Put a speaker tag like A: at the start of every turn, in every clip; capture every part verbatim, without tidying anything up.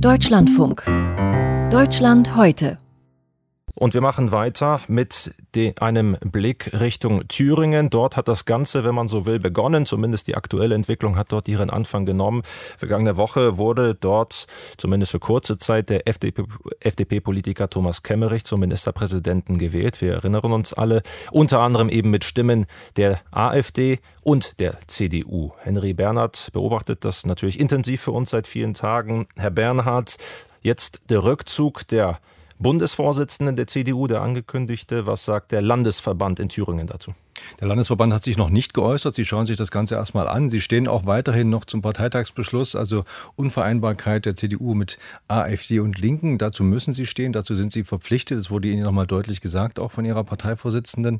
A: Deutschlandfunk. Deutschland heute.
B: Und wir machen weiter mit de- einem Blick Richtung Thüringen. Dort hat das Ganze, wenn man so will, begonnen. Zumindest die aktuelle Entwicklung hat dort ihren Anfang genommen. Vergangene Woche wurde dort, zumindest für kurze Zeit, der F D P, F D P-Politiker Thomas Kemmerich zum Ministerpräsidenten gewählt. Wir erinnern uns alle, unter anderem eben mit Stimmen der AfD und der C D U. Henry Bernhardt beobachtet das natürlich intensiv für uns seit vielen Tagen. Herr Bernhardt, jetzt der Rückzug der Bundesvorsitzenden der C D U, der angekündigte. Was sagt der Landesverband in Thüringen dazu?
C: Der Landesverband hat sich noch nicht geäußert. Sie schauen sich das Ganze erstmal an. Sie stehen auch weiterhin noch zum Parteitagsbeschluss, also Unvereinbarkeit der C D U mit AfD und Linken. Dazu müssen sie stehen, dazu sind sie verpflichtet. Das wurde Ihnen nochmal deutlich gesagt, auch von Ihrer Parteivorsitzenden.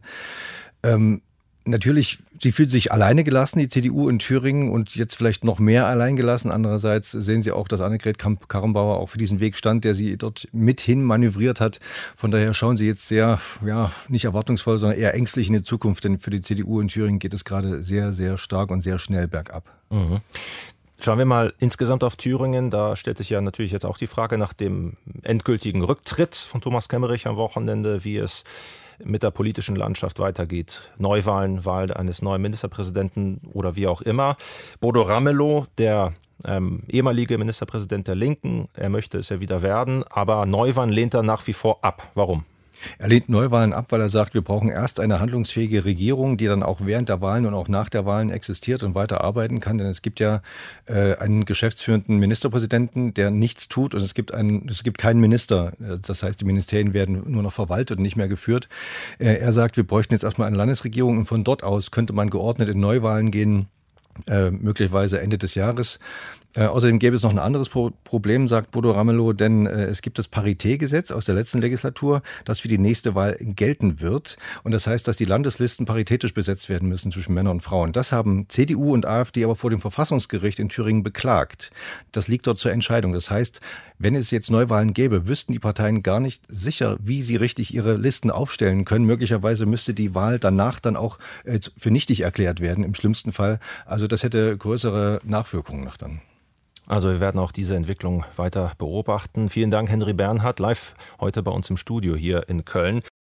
C: Ähm, Natürlich, sie fühlt sich alleine gelassen, die C D U in Thüringen, und jetzt vielleicht noch mehr allein gelassen. Andererseits sehen Sie auch, dass Annegret Kramp-Karrenbauer auch für diesen Weg stand, der sie dort mithin manövriert hat. Von daher schauen Sie jetzt sehr, ja, nicht erwartungsvoll, sondern eher ängstlich in die Zukunft. Denn für die C D U in Thüringen geht es gerade sehr, sehr stark und sehr schnell bergab.
B: Mhm. Schauen wir mal insgesamt auf Thüringen. Da stellt sich ja natürlich jetzt auch die Frage nach dem endgültigen Rücktritt von Thomas Kemmerich am Wochenende, wie es mit der politischen Landschaft weitergeht. Neuwahlen, Wahl eines neuen Ministerpräsidenten oder wie auch immer. Bodo Ramelow, der ähm, ehemalige Ministerpräsident der Linken, er möchte es ja wieder werden, aber Neuwahlen lehnt er nach wie vor ab. Warum?
C: Er lehnt Neuwahlen ab, weil er sagt, wir brauchen erst eine handlungsfähige Regierung, die dann auch während der Wahlen und auch nach der Wahlen existiert und weiter arbeiten kann. Denn es gibt ja äh, einen geschäftsführenden Ministerpräsidenten, der nichts tut, und es gibt einen, es gibt keinen Minister. Das heißt, die Ministerien werden nur noch verwaltet und nicht mehr geführt. Äh, er sagt, wir bräuchten jetzt erstmal eine Landesregierung, und von dort aus könnte man geordnet in Neuwahlen gehen, äh, möglicherweise Ende des Jahres. Äh, außerdem gäbe es noch ein anderes Pro- Problem, sagt Bodo Ramelow, denn äh, es gibt das Paritätgesetz aus der letzten Legislatur, das für die nächste Wahl gelten wird. Und das heißt, dass die Landeslisten paritätisch besetzt werden müssen zwischen Männern und Frauen. Das haben C D U und AfD aber vor dem Verfassungsgericht in Thüringen beklagt. Das liegt dort zur Entscheidung. Das heißt, wenn es jetzt Neuwahlen gäbe, wüssten die Parteien gar nicht sicher, wie sie richtig ihre Listen aufstellen können. Möglicherweise müsste die Wahl danach dann auch äh, für nichtig erklärt werden, im schlimmsten Fall. Also das hätte größere Nachwirkungen noch dann.
B: Also wir werden auch diese Entwicklung weiter beobachten. Vielen Dank, Henry Bernhardt, live heute bei uns im Studio hier in Köln.